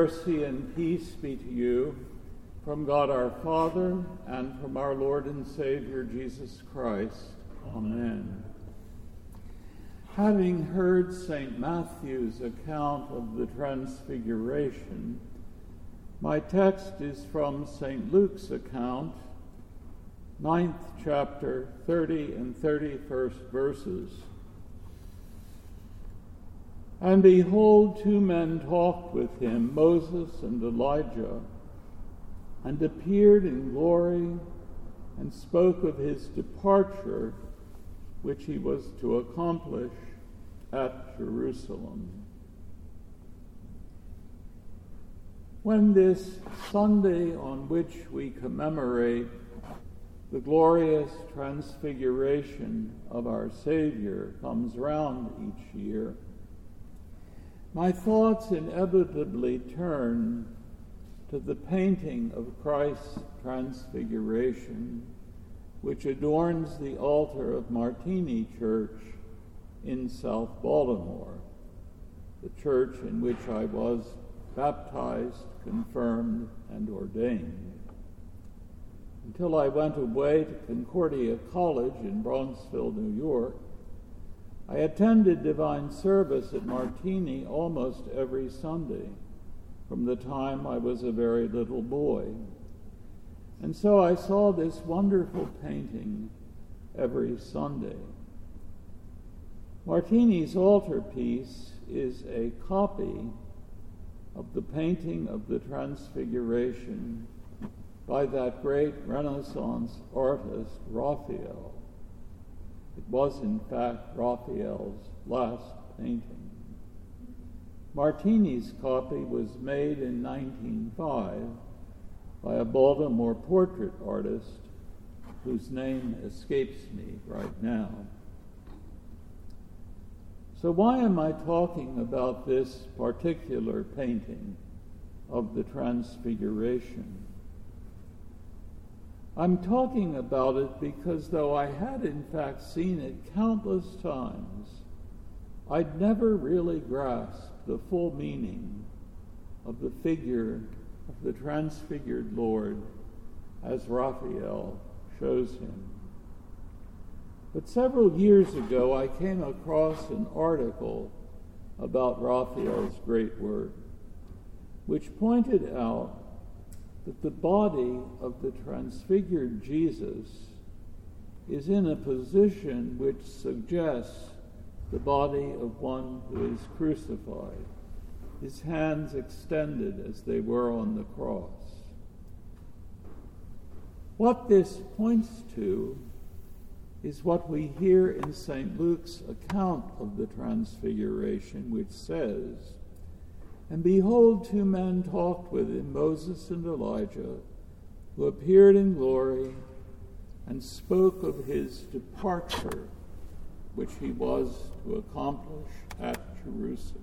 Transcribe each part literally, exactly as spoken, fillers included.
Mercy and peace be to you from God our Father and from our Lord and Savior Jesus Christ. Amen. Having heard Saint Matthew's account of the Transfiguration, my text is from Saint Luke's account, ninth chapter, thirty and thirty-first verses. And behold, two men talked with him, Moses and Elijah, and appeared in glory and spoke of his departure, which he was to accomplish at Jerusalem. When this Sunday on which we commemorate the glorious transfiguration of our Savior comes round each year, my thoughts inevitably turn to the painting of Christ's Transfiguration, which adorns the altar of Martini Church in South Baltimore, the church in which I was baptized, confirmed, and ordained. Until I went away to Concordia College in Bronxville, New York, I attended divine service at Martini almost every Sunday from the time I was a very little boy. And so I saw this wonderful painting every Sunday. Martini's altarpiece is a copy of the painting of the Transfiguration by that great Renaissance artist, Raphael. It was, in fact, Raphael's last painting. Martini's copy was made in nineteen oh five by a Baltimore portrait artist whose name escapes me right now. So why am I talking about this particular painting of the Transfiguration? I'm talking about it because though I had in fact seen it countless times, I'd never really grasped the full meaning of the figure of the transfigured Lord as Raphael shows him. But several years ago, I came across an article about Raphael's great work, which pointed out that the body of the transfigured Jesus is in a position which suggests the body of one who is crucified, his hands extended as they were on the cross. What this points to is what we hear in Saint Luke's account of the Transfiguration, which says, "And behold, two men talked with him, Moses and Elijah, who appeared in glory and spoke of his departure, which he was to accomplish at Jerusalem."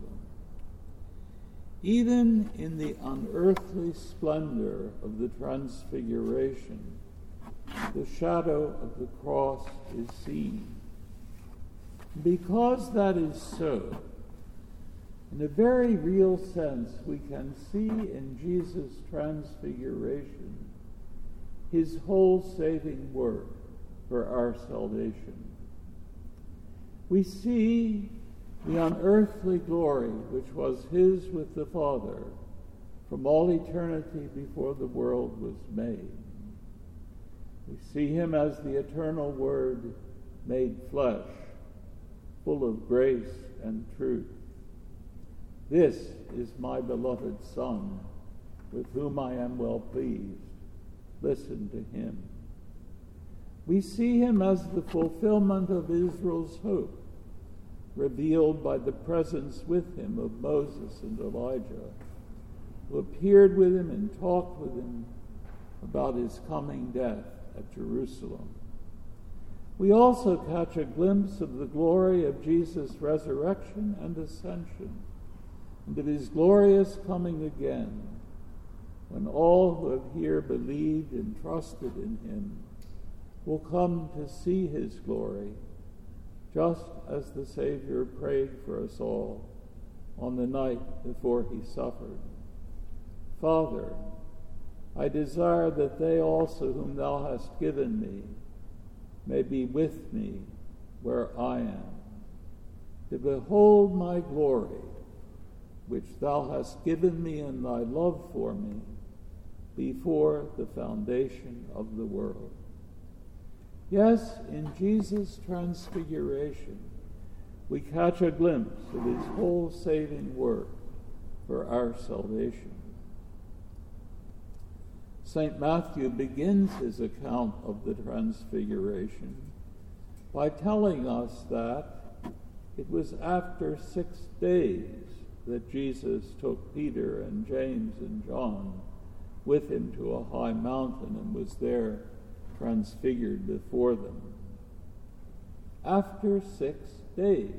Even in the unearthly splendor of the Transfiguration, the shadow of the cross is seen. Because that is so, in a very real sense, we can see in Jesus' transfiguration his whole saving work for our salvation. We see the unearthly glory which was his with the Father from all eternity before the world was made. We see him as the eternal Word made flesh, full of grace and truth. "This is my beloved Son, with whom I am well pleased. Listen to him." We see him as the fulfillment of Israel's hope, revealed by the presence with him of Moses and Elijah, who appeared with him and talked with him about his coming death at Jerusalem. We also catch a glimpse of the glory of Jesus' resurrection and ascension, and of his glorious coming again, when all who have here believed and trusted in him will come to see his glory, just as the Savior prayed for us all on the night before he suffered. Father, I desire that they also whom thou hast given me may be with me where I am, to behold my glory, which thou hast given me in thy love for me before the foundation of the world. Yes, in Jesus' transfiguration, we catch a glimpse of his whole saving work for our salvation. Saint Matthew begins his account of the Transfiguration by telling us that it was after six days that Jesus took Peter and James and John with him to a high mountain and was there transfigured before them. After six days.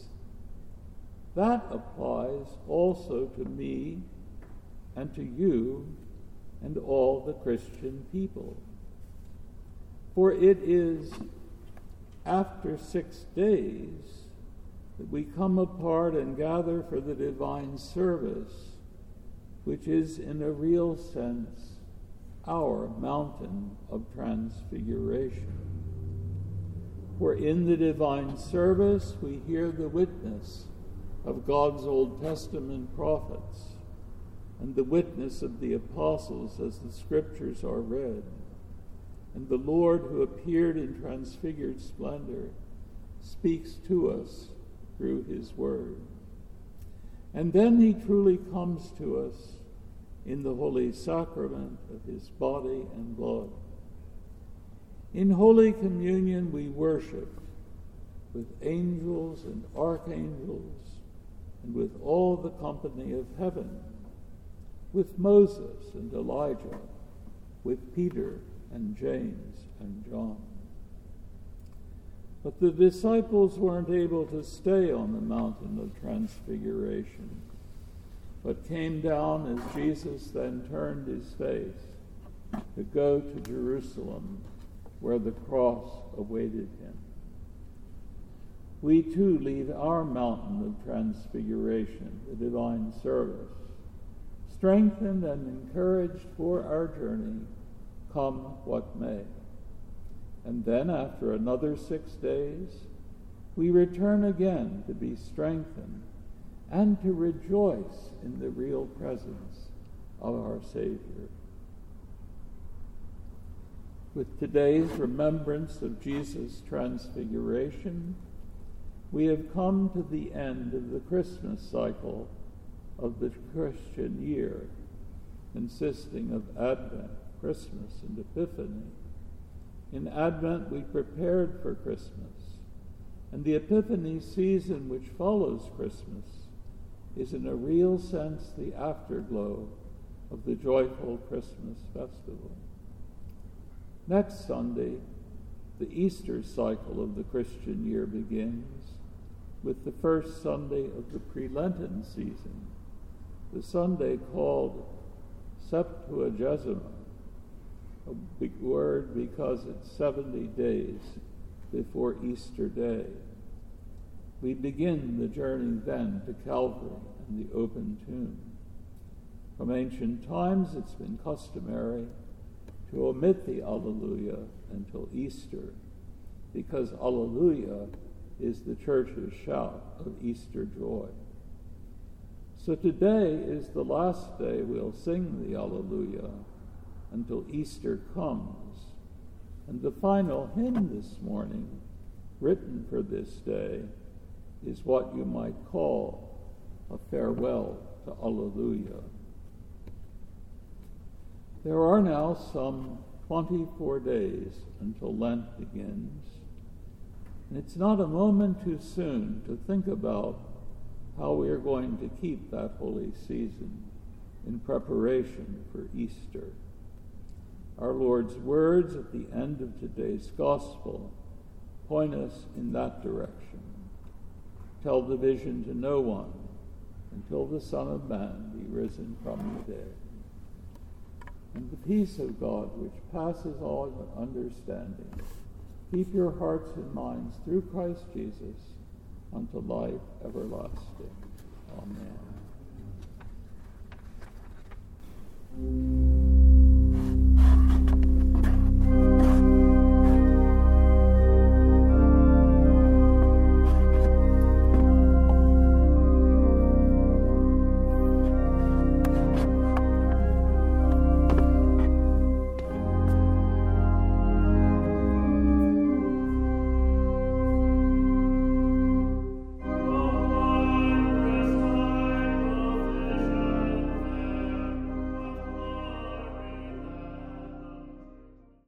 That applies also to me and to you and all the Christian people. For it is after six days that we come apart and gather for the divine service, which is in a real sense our mountain of transfiguration. For in the divine service we hear the witness of God's Old Testament prophets and the witness of the apostles as the scriptures are read, and the Lord who appeared in transfigured splendor speaks to us through his word. And then he truly comes to us in the holy sacrament of his body and blood. In Holy Communion we worship with angels and archangels and with all the company of heaven, with Moses and Elijah, with Peter and James and John. But the disciples weren't able to stay on the mountain of transfiguration, but came down as Jesus then turned his face to go to Jerusalem, where the cross awaited him. We too leave our mountain of transfiguration, the divine service, strengthened and encouraged for our journey, come what may. And then, after another six days, we return again to be strengthened and to rejoice in the real presence of our Savior. With today's remembrance of Jesus' transfiguration, we have come to the end of the Christmas cycle of the Christian year, consisting of Advent, Christmas, and Epiphany. In Advent, we prepared for Christmas, and the Epiphany season which follows Christmas is in a real sense the afterglow of the joyful Christmas festival. Next Sunday, the Easter cycle of the Christian year begins with the first Sunday of the pre-Lenten season, the Sunday called Septuagesima, a big word because it's seventy days before Easter Day. We begin the journey then to Calvary and the open tomb. From ancient times, it's been customary to omit the Alleluia until Easter, because Alleluia is the church's shout of Easter joy. So today is the last day we'll sing the Alleluia until Easter comes. And the final hymn this morning, written for this day, is what you might call a farewell to Alleluia. There are now some twenty-four days until Lent begins, and it's not a moment too soon to think about how we are going to keep that holy season in preparation for Easter. Our Lord's words at the end of today's Gospel point us in that direction. Tell the vision to no one until the Son of Man be risen from the dead. And the peace of God, which passes all understanding, keep your hearts and minds through Christ Jesus unto life everlasting. Amen. Amen.